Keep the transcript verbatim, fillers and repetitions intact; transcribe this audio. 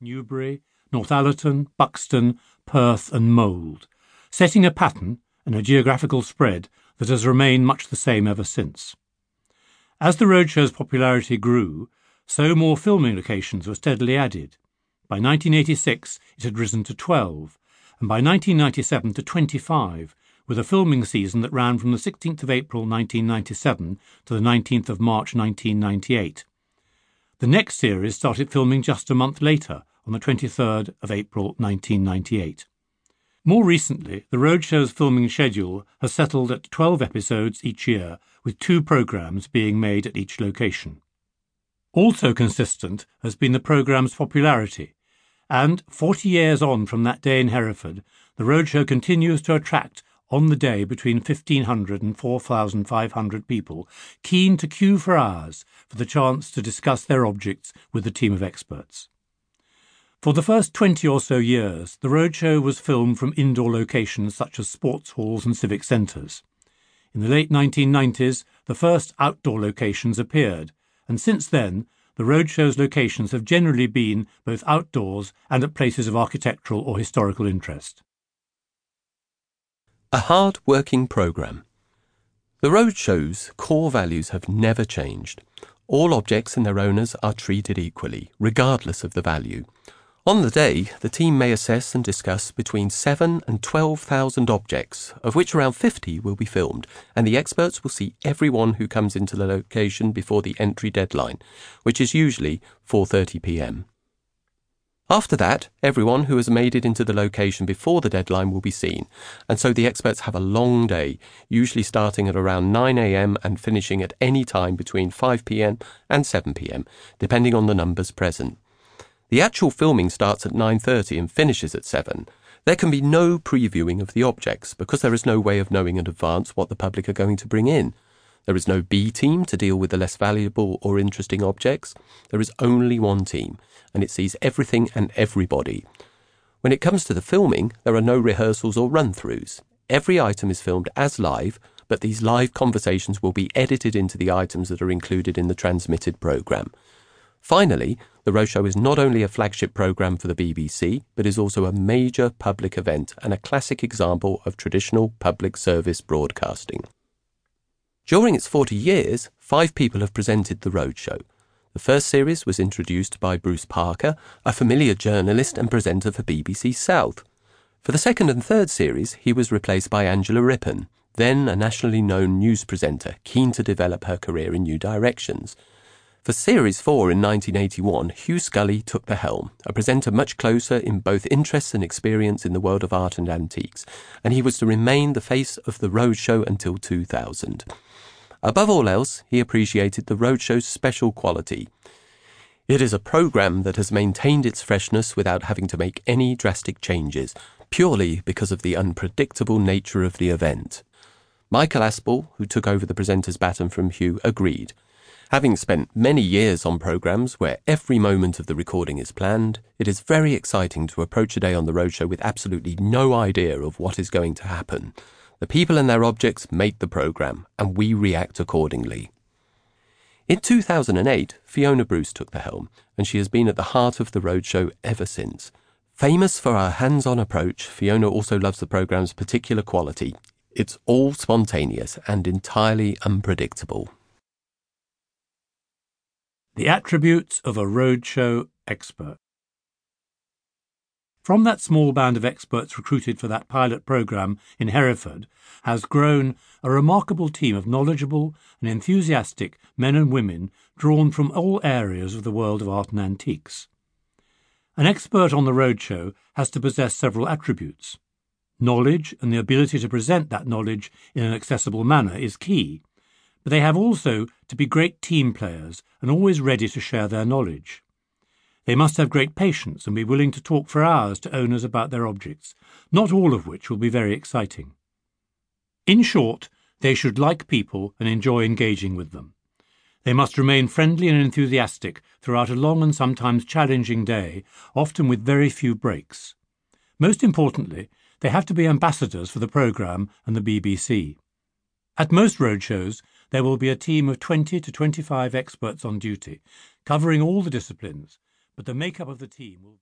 Newbury, Northallerton, Buxton, Perth and Mould, setting a pattern and a geographical spread that has remained much the same ever since. As the roadshow's popularity grew, so more filming locations were steadily added. By nineteen eighty-six it had risen to twelve, and by nineteen ninety-seven to twenty-five, with a filming season that ran from the sixteenth of April nineteen ninety-seven to the nineteenth of March nineteen ninety-eight. The next series started filming just a month later, on the twenty-third of April nineteen ninety-eight. More recently, the roadshow's filming schedule has settled at twelve episodes each year, with two programmes being made at each location. Also consistent has been the programme's popularity, and forty years on from that day in Hereford, the roadshow continues to attract on the day between fifteen hundred and four thousand five hundred people, keen to queue for hours for the chance to discuss their objects with a team of experts. For the first twenty or so years, the roadshow was filmed from indoor locations such as sports halls and civic centres. In the late nineteen nineties, the first outdoor locations appeared, and since then, the roadshow's locations have generally been both outdoors and at places of architectural or historical interest. A hard-working programme. The roadshow's core values have never changed. All objects and their owners are treated equally, regardless of the value. On the day, the team may assess and discuss between seven and twelve thousand objects, of which around fifty will be filmed, and the experts will see everyone who comes into the location before the entry deadline, which is usually four thirty p m. After that, everyone who has made it into the location before the deadline will be seen, and so the experts have a long day, usually starting at around nine a m and finishing at any time between five p m and seven p m, depending on the numbers present. The actual filming starts at nine thirty and finishes at seven. There can be no previewing of the objects because there is no way of knowing in advance what the public are going to bring in. There is no B team to deal with the less valuable or interesting objects. There is only one team, and it sees everything and everybody. When it comes to the filming, there are no rehearsals or run-throughs. Every item is filmed as live, but these live conversations will be edited into the items that are included in the transmitted programme. Finally, the roadshow is not only a flagship programme for the B B C, but is also a major public event and a classic example of traditional public service broadcasting. During its forty years, five people have presented the roadshow. The first series was introduced by Bruce Parker, a familiar journalist and presenter for B B C South. For the second and third series, he was replaced by Angela Rippon, then a nationally known news presenter, keen to develop her career in new directions. For Series four in nineteen eighty-one, Hugh Scully took the helm, a presenter much closer in both interest and experience in the world of art and antiques, and he was to remain the face of the roadshow until two thousand. Above all else, he appreciated the roadshow's special quality. It is a programme that has maintained its freshness without having to make any drastic changes, purely because of the unpredictable nature of the event. Michael Aspel, who took over the presenter's baton from Hugh, agreed. Having spent many years on programmes where every moment of the recording is planned, it is very exciting to approach a day on the roadshow with absolutely no idea of what is going to happen. The people and their objects make the programme, and we react accordingly. In two thousand eight, Fiona Bruce took the helm, and she has been at the heart of the roadshow ever since. Famous for her hands-on approach, Fiona also loves the programme's particular quality. It's all spontaneous and entirely unpredictable. The attributes of a roadshow expert. From that small band of experts recruited for that pilot programme in Hereford has grown a remarkable team of knowledgeable and enthusiastic men and women drawn from all areas of the world of art and antiques. An expert on the roadshow has to possess several attributes. Knowledge and the ability to present that knowledge in an accessible manner is key, but they have also to be great team players and always ready to share their knowledge. They must have great patience and be willing to talk for hours to owners about their objects, not all of which will be very exciting. In short, they should like people and enjoy engaging with them. They must remain friendly and enthusiastic throughout a long and sometimes challenging day, often with very few breaks. Most importantly, they have to be ambassadors for the programme and the B B C. At most roadshows, there will be a team of twenty to twenty-five experts on duty, covering all the disciplines, but the makeup of the team will